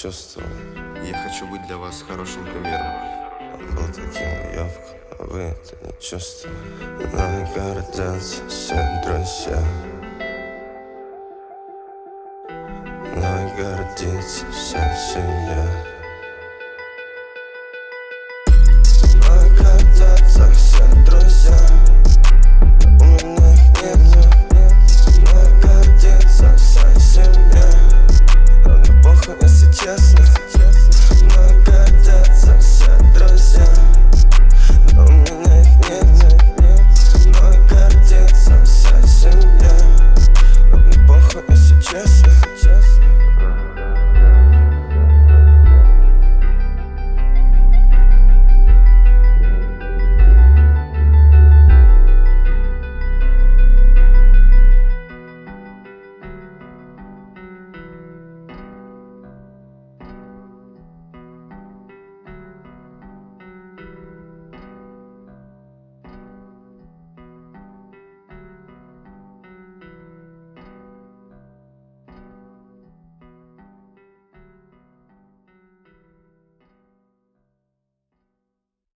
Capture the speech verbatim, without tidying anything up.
чувствовал. Я хочу быть для вас хорошим примером. Он был таким уёбком, а вы это не чувствовали. Но и гордятся все друзья. Но и гордится вся семья. Но и гордятся все друзья. У меня их нету. Но и гордится вся семья. Но мне похуй, если честно.